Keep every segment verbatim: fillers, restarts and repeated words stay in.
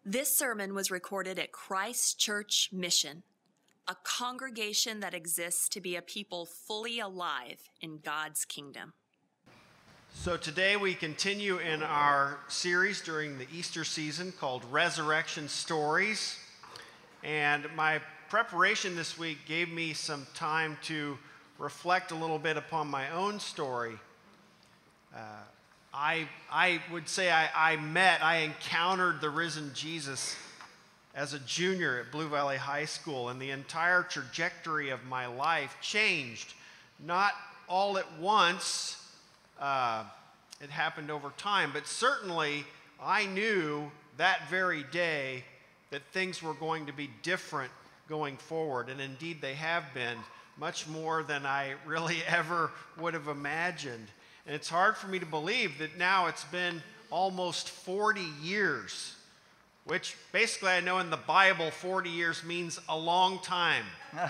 This sermon was recorded at Christ Church Mission, a congregation that exists to be a people fully alive in God's kingdom. So today we continue in our series during the Easter season called Resurrection Stories. And my preparation this week gave me some time to reflect a little bit upon my own story. Uh, I, I would say I, I met, I encountered the risen Jesus as a junior at Blue Valley High School, and the entire trajectory of my life changed. Not all at once, uh, it happened over time, but certainly I knew that very day that things were going to be different going forward, and indeed they have been, much more than I really ever would have imagined. And it's hard for me to believe that now it's been almost forty years, which basically I know in the Bible, forty years means a long time.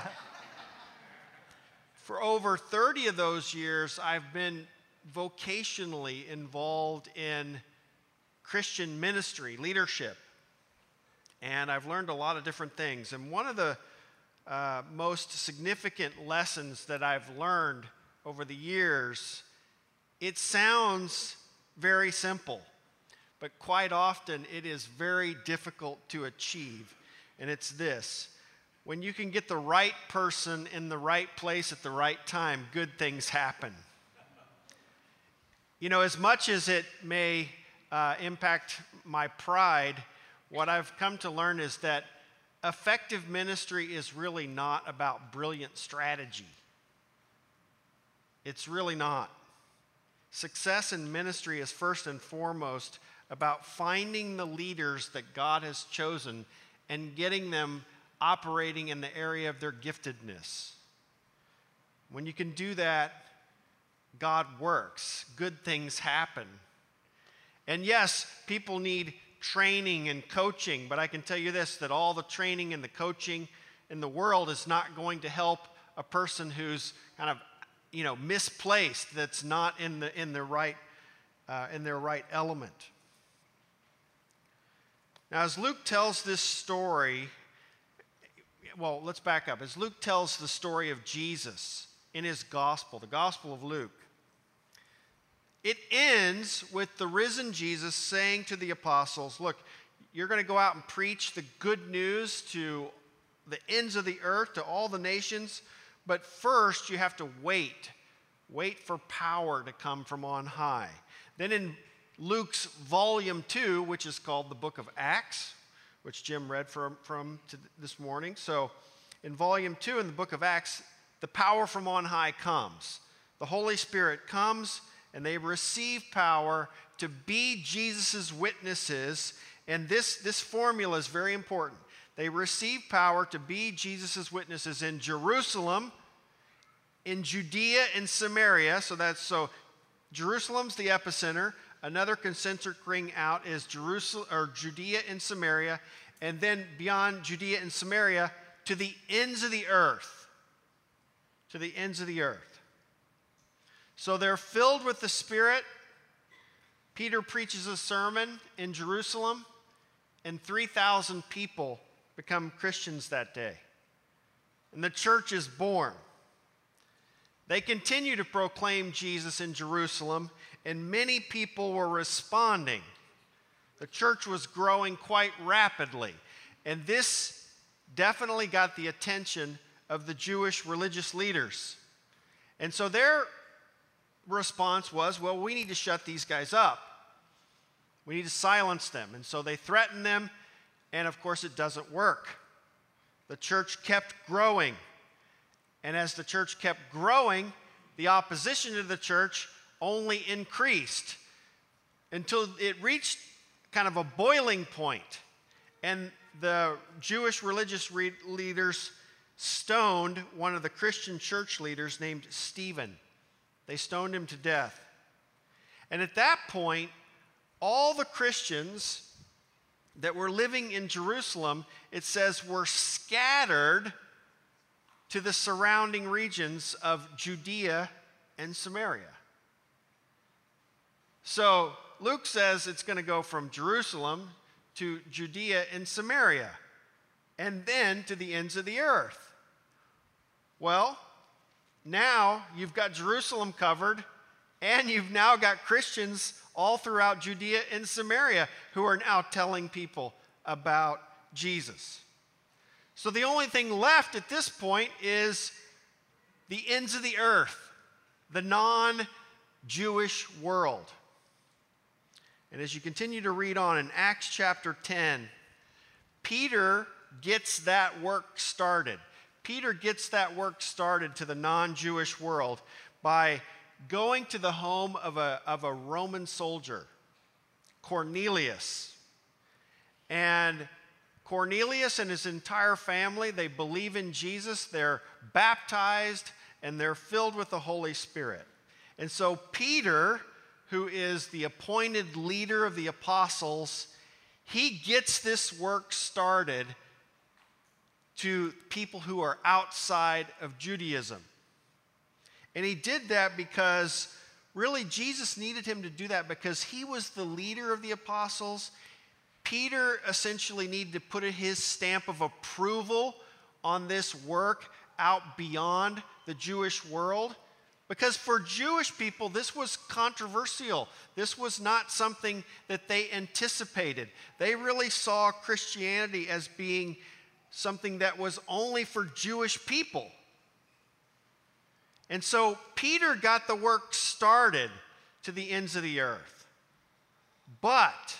For over thirty of those years, I've been vocationally involved in Christian ministry, leadership. And I've learned a lot of different things. And one of the uh, most significant lessons that I've learned over the years, it sounds very simple, but quite often it is very difficult to achieve. And it's this: when you can get the right person in the right place at the right time, good things happen. You know, as much as it may uh, impact my pride, what I've come to learn is that effective ministry is really not about brilliant strategy. It's really not. Success in ministry is first and foremost about finding the leaders that God has chosen and getting them operating in the area of their giftedness. When you can do that, God works. Good things happen. And yes, people need training and coaching, but I can tell you this, that all the training and the coaching in the world is not going to help a person who's kind of, you know, misplaced, that's not in the in the right uh, in their right element. Now, as Luke tells this story, well, let's back up. As Luke tells the story of Jesus in his gospel, the Gospel of Luke, it ends with the risen Jesus saying to the apostles, look, you're going to go out and preach the good news to the ends of the earth, to all the nations, but first you have to wait. Wait for power to come from on high. Then in Luke's volume two, which is called the book of Acts, which Jim read from, from to this morning. So in volume two in the book of Acts, the power from on high comes. The Holy Spirit comes, and they receive power to be Jesus' witnesses. And this, this formula is very important. They receive power to be Jesus' witnesses in Jerusalem, in Judea and Samaria. So that's so Jerusalem's the epicenter. Another concentric ring out is Jerusalem or Judea and Samaria, and then beyond Judea and Samaria to the ends of the earth. To the ends of the earth. So they're filled with the Spirit. Peter preaches a sermon in Jerusalem, and three thousand people become Christians that day. And the church is born. They continue to proclaim Jesus in Jerusalem, and many people were responding. The church was growing quite rapidly, and this definitely got the attention of the Jewish religious leaders. And so their response was, well, we need to shut these guys up. We need to silence them. And so they threatened them, and of course it doesn't work. The church kept growing. And as the church kept growing, the opposition to the church only increased until it reached kind of a boiling point. And the Jewish religious re- leaders stoned one of the Christian church leaders named Stephen. They stoned him to death. And at that point, all the Christians that were living in Jerusalem, it says, were scattered to the surrounding regions of Judea and Samaria. So Luke says it's going to go from Jerusalem to Judea and Samaria, and then to the ends of the earth. Well, now you've got Jerusalem covered, and you've now got Christians all throughout Judea and Samaria who are now telling people about Jesus. So the only thing left at this point is the ends of the earth, the non-Jewish world. And as you continue to read on in Acts chapter ten, Peter gets that work started. Peter gets that work started to the non-Jewish world by going to the home of a, of a Roman soldier, Cornelius. And Cornelius and his entire family, they believe in Jesus, they're baptized, and they're filled with the Holy Spirit. And so Peter, who is the appointed leader of the apostles, he gets this work started to people who are outside of Judaism. And he did that because really Jesus needed him to do that because he was the leader of the apostles. Peter essentially needed to put his stamp of approval on this work out beyond the Jewish world. Because for Jewish people, this was controversial. This was not something that they anticipated. They really saw Christianity as being something that was only for Jewish people. And so Peter got the work started to the ends of the earth. But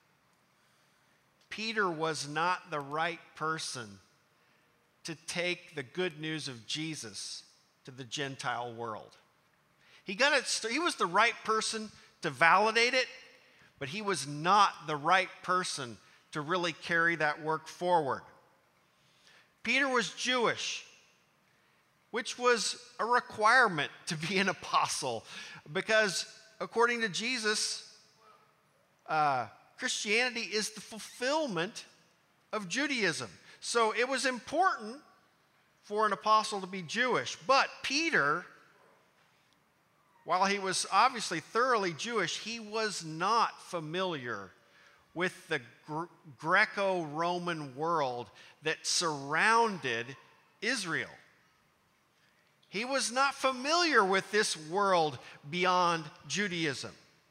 Peter was not the right person to take the good news of Jesus to the Gentile world. He got it, he was the right person to validate it, but he was not the right person to really carry that work forward. Peter was Jewish, which was a requirement to be an apostle, because according to Jesus, uh, Christianity is the fulfillment of Judaism. So it was important for an apostle to be Jewish. But Peter, while he was obviously thoroughly Jewish, he was not familiar with the Gre- Greco-Roman world that surrounded Israel. He was not familiar with this world beyond Judaism.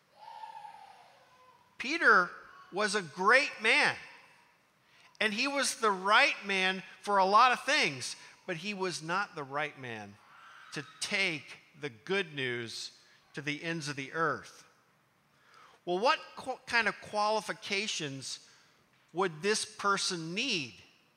Peter was a great man, and he was the right man for a lot of things, but he was not the right man to take the good news to the ends of the earth. Well, what qu- kind of qualifications would this person need?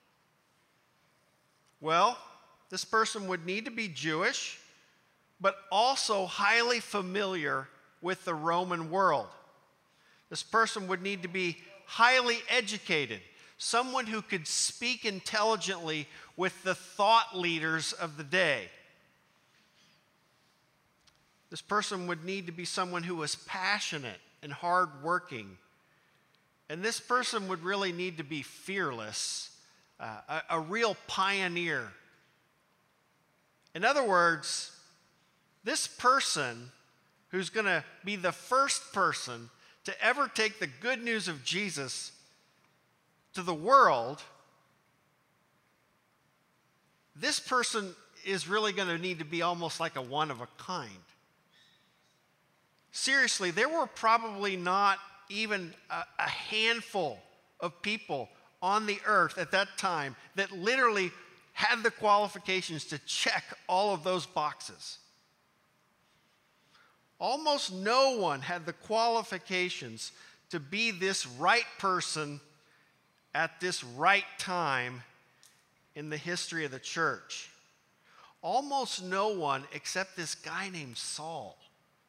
Well, this person would need to be Jewish, but also highly familiar with the Roman world. This person would need to be highly educated, someone who could speak intelligently with the thought leaders of the day. This person would need to be someone who was passionate and hardworking. And this person would really need to be fearless, uh, a, a real pioneer. In other words, this person who's going to be the first person to ever take the good news of Jesus to the world, this person is really going to need to be almost like a one of a kind. Seriously, there were probably not even a, a handful of people on the earth at that time that literally had the qualifications to check all of those boxes. Almost no one had the qualifications to be this right person at this right time in the history of the church. Almost no one except this guy named Saul.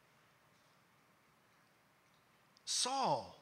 Saul.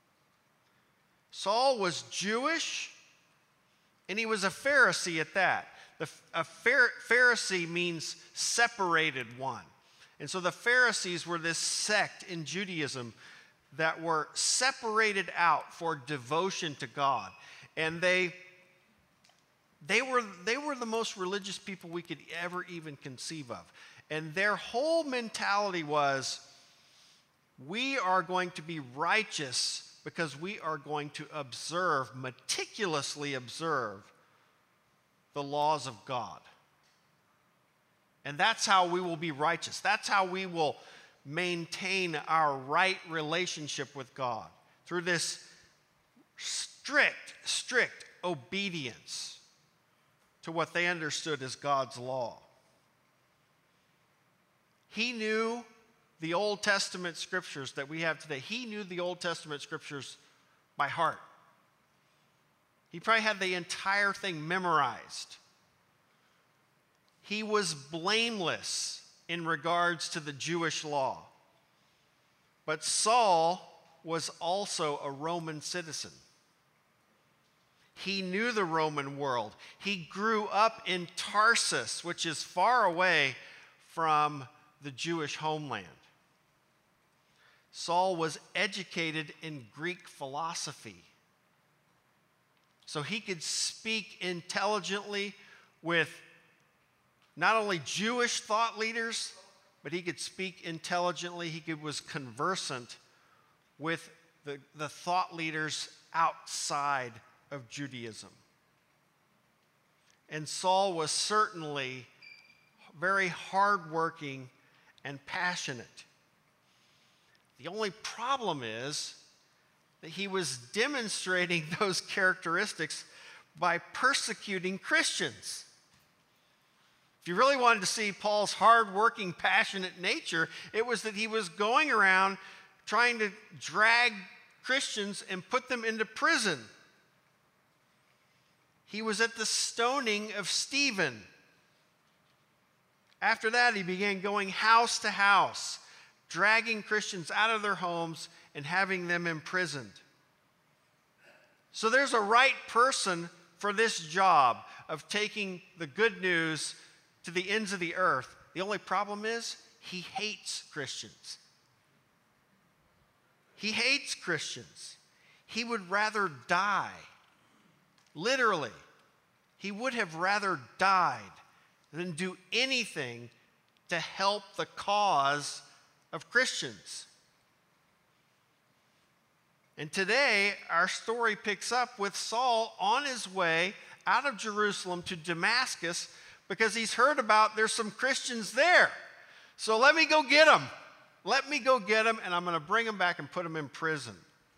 Saul was Jewish, and he was a Pharisee at that. The, a Pharisee means separated one. And so the Pharisees were this sect in Judaism that were separated out for devotion to God. And they, they, were, they were the most religious people we could ever even conceive of. And their whole mentality was, we are going to be righteous because we are going to observe, meticulously observe, the laws of God. And that's how we will be righteous. That's how we will maintain our right relationship with God, through this strict, strict obedience to what they understood as God's law. He knew the Old Testament scriptures that we have today. He knew the Old Testament scriptures by heart. He probably had the entire thing memorized. He was blameless in regards to the Jewish law. But Saul was also a Roman citizen. He knew the Roman world. He grew up in Tarsus, which is far away from the Jewish homeland. Saul was educated in Greek philosophy, so he could speak intelligently with not only Jewish thought leaders, but he could speak intelligently. He could, was conversant with the, the thought leaders outside of Judaism. And Saul was certainly very hardworking and passionate. The only problem is that he was demonstrating those characteristics by persecuting Christians. If you really wanted to see Paul's hardworking, passionate nature, it was that he was going around trying to drag Christians and put them into prison. He was at the stoning of Stephen. After that, he began going house to house, dragging Christians out of their homes and having them imprisoned. So there's a right person for this job of taking the good news to the ends of the earth. The only problem is he hates Christians. He hates Christians. He would rather die. Literally, he would have rather died than do anything to help the cause of Christians. And today, our story picks up with Saul on his way out of Jerusalem to Damascus, because he's heard about there's some Christians there. So let me go get them. Let me go get them, and I'm going to bring them back and put them in prison.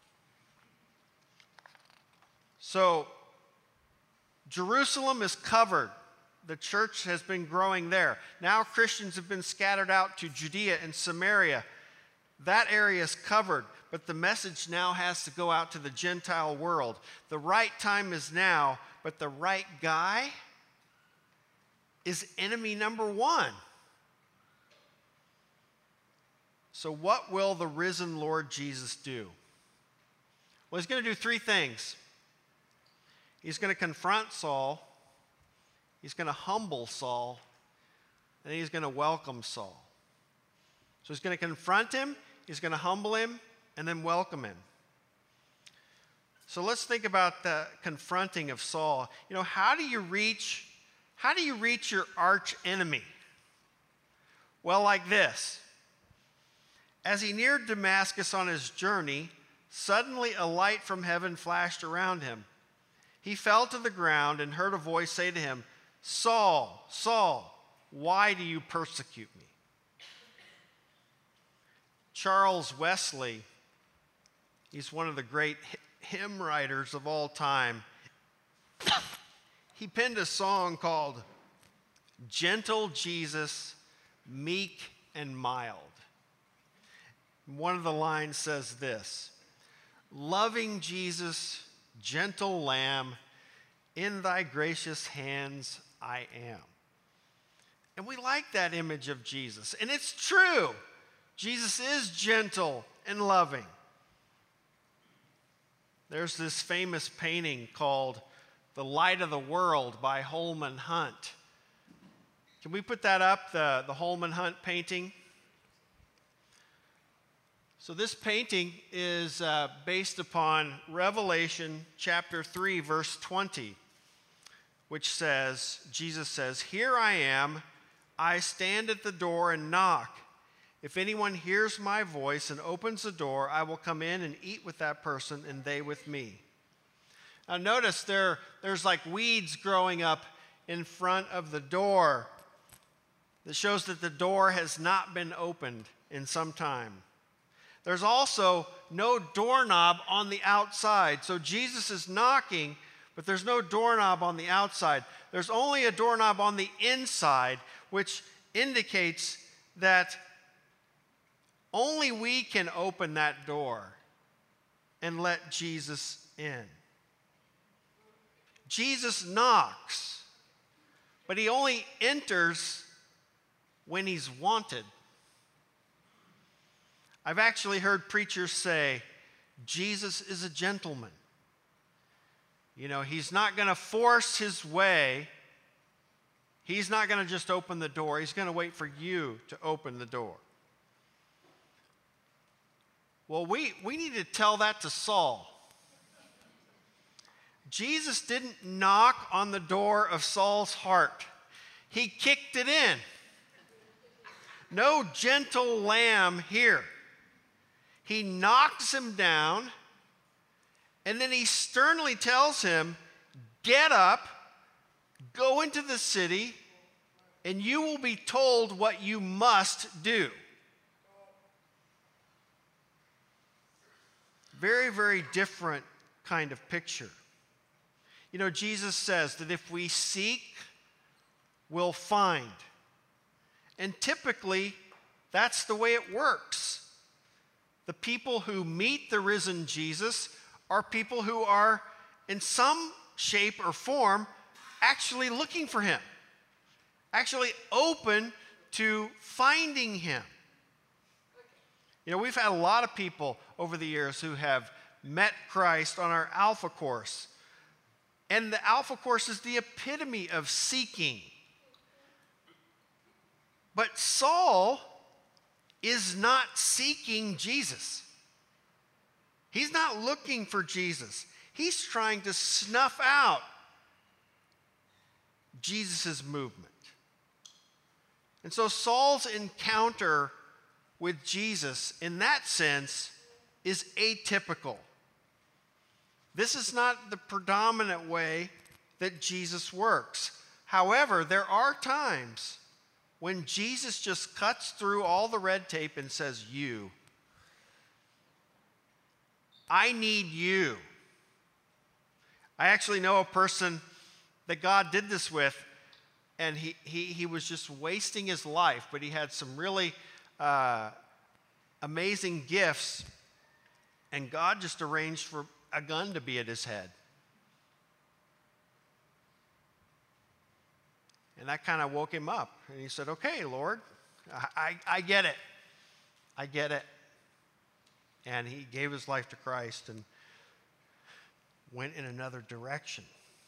So Jerusalem is covered. The church has been growing there. Now Christians have been scattered out to Judea and Samaria. That area is covered, but the message now has to go out to the Gentile world. The right time is now, but the right guy is enemy number one. So what will the risen Lord Jesus do? Well, he's going to do three things. He's going to confront Saul, he's going to humble Saul, and he's going to welcome Saul. So he's going to confront him, he's going to humble him, and then welcome him. So let's think about the confronting of Saul. You know, how do you reach How do you reach your arch enemy? Well, like this. As he neared Damascus on his journey, suddenly a light from heaven flashed around him. He fell to the ground and heard a voice say to him, "Saul, Saul, why do you persecute me?" Charles Wesley, he's one of the great hymn writers of all time. He penned a song called "Gentle Jesus, Meek and Mild." One of the lines says this: "Loving Jesus, gentle Lamb, in thy gracious hands I am." And we like that image of Jesus. And it's true. Jesus is gentle and loving. There's this famous painting called "The Light of the World" by Holman Hunt. Can we put that up, the, the Holman Hunt painting? So this painting is uh, based upon Revelation chapter three, verse twenty, which says, Jesus says, "Here I am, I stand at the door and knock. If anyone hears my voice and opens the door, I will come in and eat with that person and they with me. Now notice there, there's like weeds growing up in front of the door that shows that the door has not been opened in some time. There's also no doorknob on the outside. So Jesus is knocking, but there's no doorknob on the outside. There's only a doorknob on the inside, which indicates that only we can open that door and let Jesus in. Jesus knocks, but he only enters when he's wanted. I've actually heard preachers say, Jesus is a gentleman. You know, he's not going to force his way. He's not going to just open the door. He's going to wait for you to open the door. Well, we, we need to tell that to Saul. Jesus didn't knock on the door of Saul's heart. He kicked it in. No gentle lamb here. He knocks him down, and then he sternly tells him, get up, go into the city, and you will be told what you must do. Very, very different kind of picture. You know, Jesus says that if we seek, we'll find. And typically, that's the way it works. The people who meet the risen Jesus are people who are, in some shape or form, actually looking for him, actually open to finding him. You know, we've had a lot of people over the years who have met Christ on our Alpha course. And the Alpha course is the epitome of seeking. But Saul is not seeking Jesus. He's not looking for Jesus. He's trying to snuff out Jesus' movement. And so Saul's encounter with Jesus, in that sense, is atypical. This is not the predominant way that Jesus works. However, there are times when Jesus just cuts through all the red tape and says, you. I need you. I actually know a person that God did this with, and he, he, he was just wasting his life, but he had some really uh, amazing gifts, and God just arranged for a gun to be at his head. And that kind of woke him up. And he said, okay, Lord, I, I, I get it. I get it. And he gave his life to Christ and went in another direction.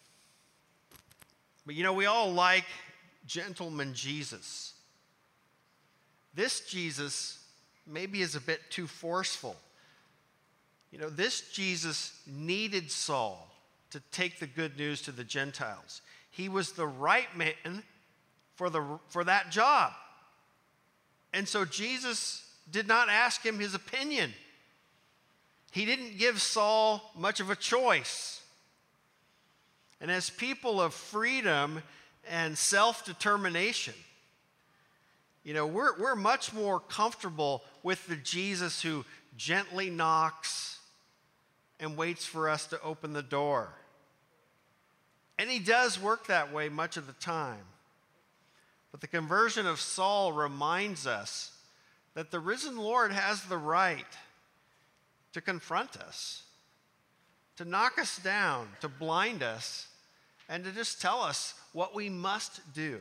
But you know, we all like gentleman Jesus. This Jesus maybe is a bit too forceful. You know, this Jesus needed Saul to take the good news to the Gentiles. He was the right man for, the, for that job. And so Jesus did not ask him his opinion. He didn't give Saul much of a choice. And as people of freedom and self-determination, you know, we're, we're much more comfortable with the Jesus who gently knocks and waits for us to open the door. And he does work that way much of the time. But the conversion of Saul reminds us that the risen Lord has the right to confront us, to knock us down, to blind us, and to just tell us what we must do.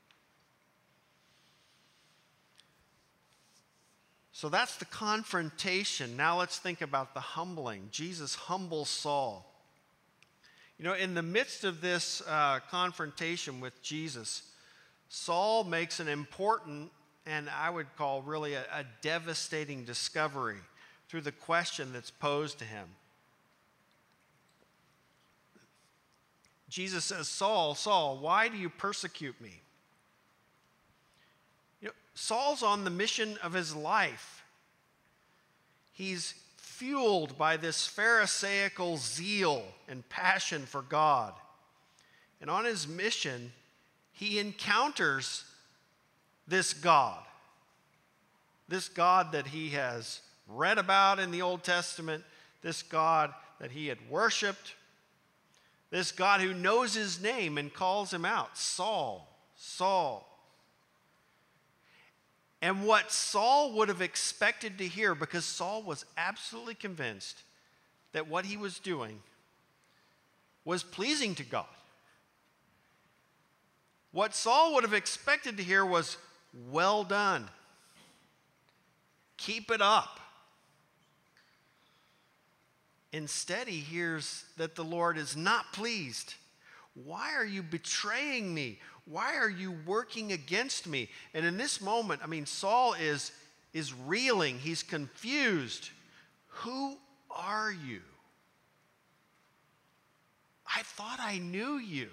So that's the confrontation. Now let's think about the humbling. Jesus humbles Saul. You know, in the midst of this uh, confrontation with Jesus, Saul makes an important, and I would call really a, a devastating discovery through the question that's posed to him. Jesus says, Saul, Saul, why do you persecute me? You know, Saul's on the mission of his life. He's fueled by this Pharisaical zeal and passion for God. And on his mission, he encounters this God. This God that he has read about in the Old Testament, this God that he had worshiped, this God who knows his name and calls him out, Saul, Saul. And what Saul would have expected to hear, because Saul was absolutely convinced that what he was doing was pleasing to God. What Saul would have expected to hear was, well done. Keep it up. Instead, he hears that the Lord is not pleased. Why are you betraying me? Why are you working against me? And in this moment, I mean, Saul is, is reeling. He's confused. Who are you? I thought I knew you.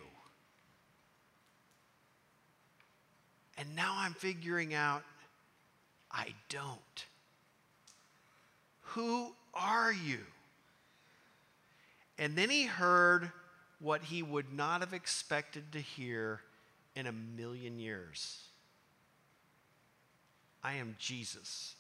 And now I'm figuring out I don't. Who are you? And then he heard what he would not have expected to hear in a million years. I am Jesus.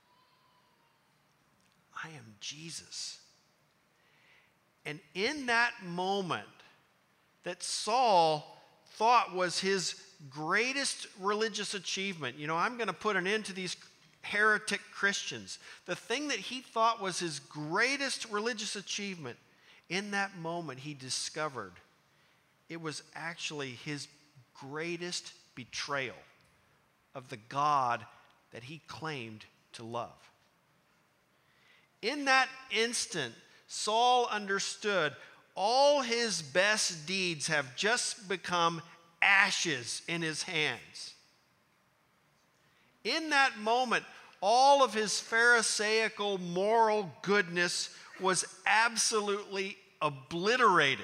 I am Jesus. And in that moment that Saul thought was his greatest religious achievement, you know, I'm going to put an end to these heretic Christians. The thing that he thought was his greatest religious achievement, in that moment he discovered it was actually his greatest betrayal of the God that he claimed to love. In that instant, Saul understood all his best deeds have just become ashes in his hands. In that moment, all of his Pharisaical moral goodness was absolutely obliterated.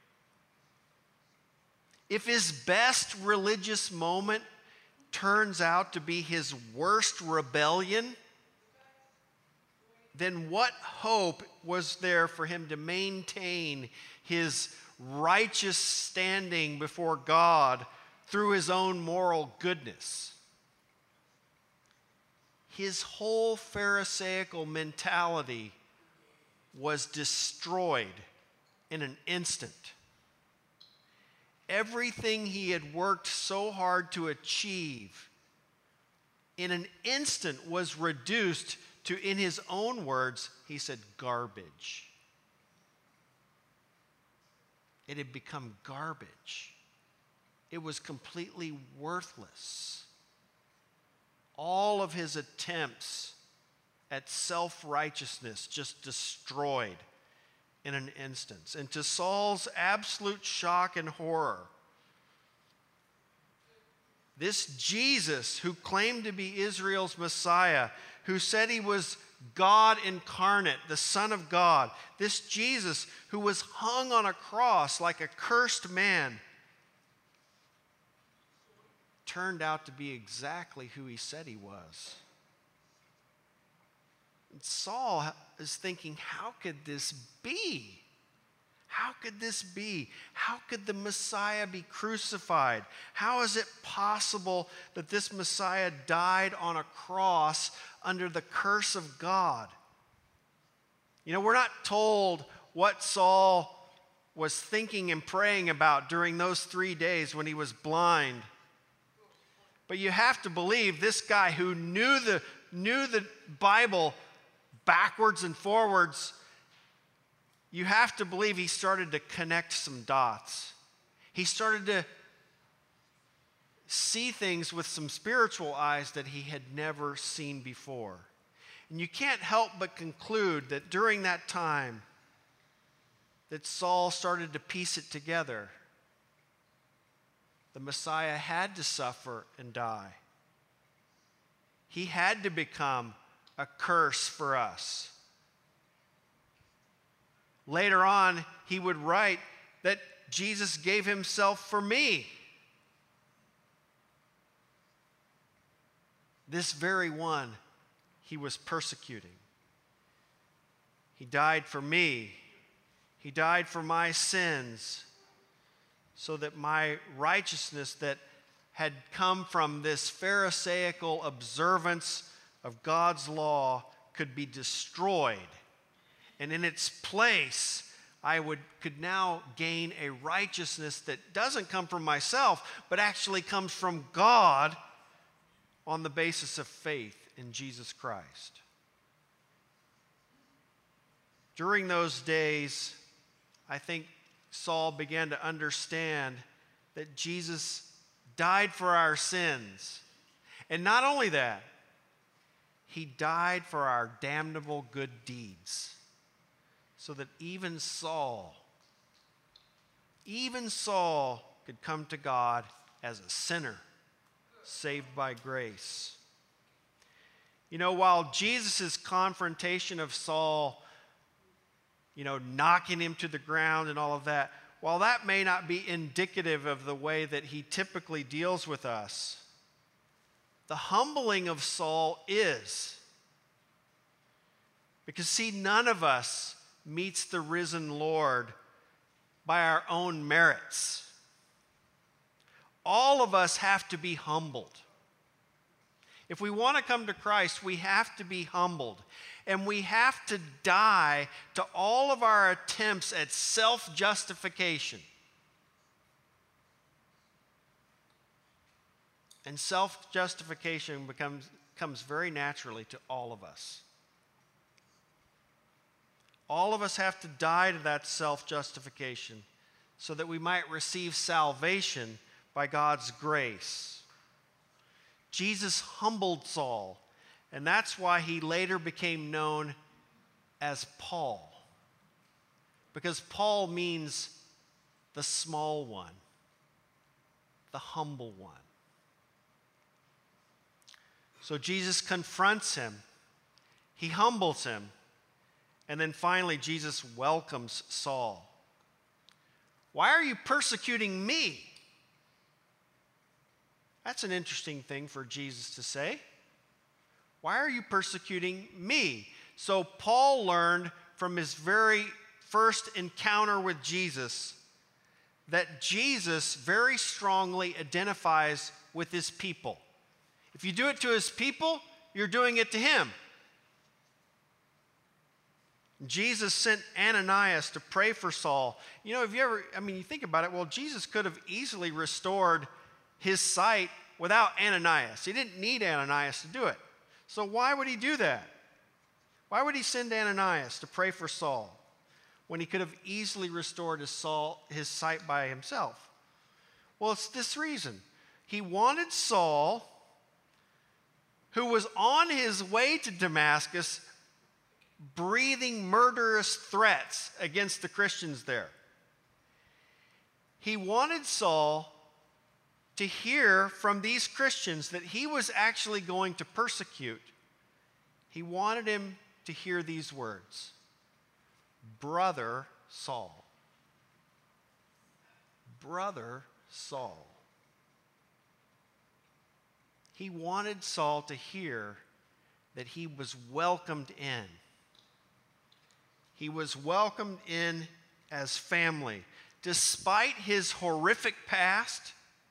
If his best religious moment turns out to be his worst rebellion, then what hope was there for him to maintain his righteous standing before God through his own moral goodness? His whole Pharisaical mentality was destroyed in an instant. Everything he had worked so hard to achieve in an instant was reduced to, in his own words, he said, garbage. It had become garbage. It was completely worthless. All of his attempts at self-righteousness just destroyed in an instant. And to Saul's absolute shock and horror, this Jesus who claimed to be Israel's Messiah, who said he was God incarnate, the Son of God, this Jesus who was hung on a cross like a cursed man, turned out to be exactly who he said he was. And Saul is thinking, how could this be? How could this be? How could the Messiah be crucified? How is it possible that this Messiah died on a cross under the curse of God? You know, we're not told what Saul was thinking and praying about during those three days when he was blind. But you have to believe this guy who knew the, knew the Bible backwards and forwards, you have to believe he started to connect some dots. He started to see things with some spiritual eyes that he had never seen before. And you can't help but conclude that during that time that Saul started to piece it together. The Messiah had to suffer and die. He had to become a curse for us. Later on, he would write that Jesus gave himself for me. this very one he was persecuting. He died for me. He died for my sins, so that my righteousness that had come from this Pharisaical observance of God's law could be destroyed. And in its place, I would, could now gain a righteousness that doesn't come from myself, but actually comes from God on the basis of faith in Jesus Christ. During those days, I think Saul began to understand that Jesus died for our sins. And not only that, he died for our damnable good deeds, so that even Saul, even Saul could come to God as a sinner, saved by grace. You know, while Jesus' confrontation of Saul, you know, knocking him to the ground and all of that, while that may not be indicative of the way that he typically deals with us, the humbling of Saul is. Because, see, none of us meets the risen Lord by our own merits. All of us have to be humbled. If we want to come to Christ, we have to be humbled. And we have to die to all of our attempts at self-justification. And self-justification becomes, comes very naturally to all of us. All of us have to die to that self-justification so that we might receive salvation by God's grace. Jesus humbled Saul, and that's why he later became known as Paul. Because Paul means the small one, the humble one. So Jesus confronts him, he humbles him, and then finally Jesus welcomes Saul. Why are you persecuting me? That's an interesting thing for Jesus to say. Why are you persecuting me? So Paul learned from his very first encounter with Jesus that Jesus very strongly identifies with his people. If you do it to his people, you're doing it to him. Jesus sent Ananias to pray for Saul. You know, if you ever, I mean, you think about it, well, Jesus could have easily restored his sight without Ananias. He didn't need Ananias to do it. So why would he do that? Why would he send Ananias to pray for Saul when he could have easily restored his, Saul, his sight by himself? Well, it's this reason. He wanted Saul, who was on his way to Damascus, breathing murderous threats against the Christians there. He wanted Saul to hear from these Christians that he was actually going to persecute. He wanted him to hear these words: Brother Saul. Brother Saul. He wanted Saul to hear that he was welcomed in. He was welcomed in as family. Despite his horrific past,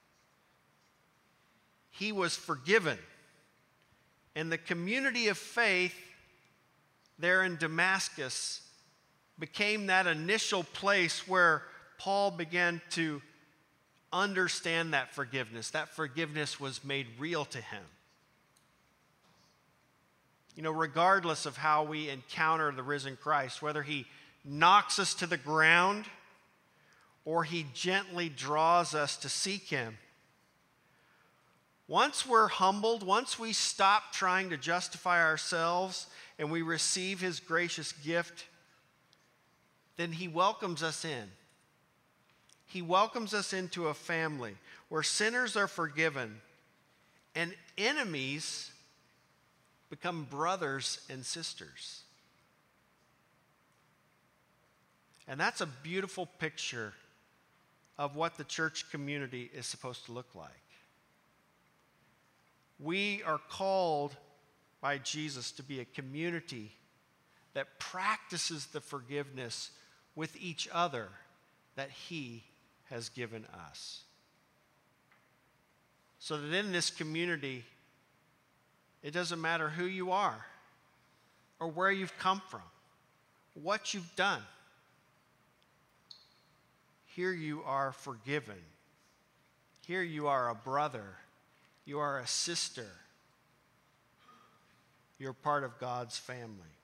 he was forgiven. And the community of faith there in Damascus became that initial place where Paul began to understand that forgiveness. That forgiveness was made real to him. You know, regardless of how we encounter the risen Christ, whether he knocks us to the ground or he gently draws us to seek him, once we're humbled, once we stop trying to justify ourselves and we receive his gracious gift, then he welcomes us in. He welcomes us into a family where sinners are forgiven and enemies become brothers and sisters. And that's a beautiful picture of what the church community is supposed to look like. We are called by Jesus to be a community that practices the forgiveness with each other that he has given us. So that in this community, it doesn't matter who you are or where you've come from, what you've done. Here you are forgiven. Here you are a brother. You are a sister. You're part of God's family.